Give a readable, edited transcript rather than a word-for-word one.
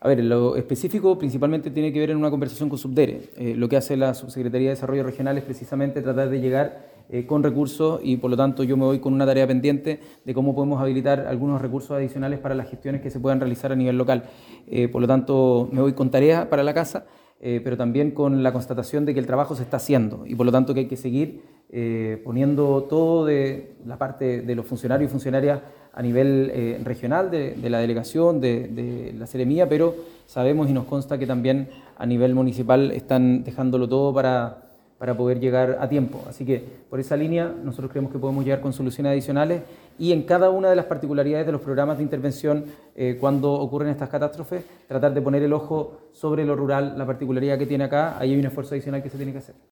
A ver, lo específico principalmente tiene que ver en una conversación con Subdere. Lo que hace la Subsecretaría de Desarrollo Regional es precisamente tratar de llegar con recursos y por lo tanto yo me voy con una tarea pendiente de cómo podemos habilitar algunos recursos adicionales para las gestiones que se puedan realizar a nivel local. Por lo tanto, me voy con tareas para la casa, pero también con la constatación de que el trabajo se está haciendo y por lo tanto que hay que seguir poniendo todo de la parte de los funcionarios y funcionarias a nivel regional de la delegación, de la Seremía, pero sabemos y nos consta que también a nivel municipal están dejándolo todo para poder llegar a tiempo. Así que por esa línea nosotros creemos que podemos llegar con soluciones adicionales y en cada una de las particularidades de los programas de intervención cuando ocurren estas catástrofes, tratar de poner el ojo sobre lo rural, la particularidad que tiene acá, ahí hay un esfuerzo adicional que se tiene que hacer.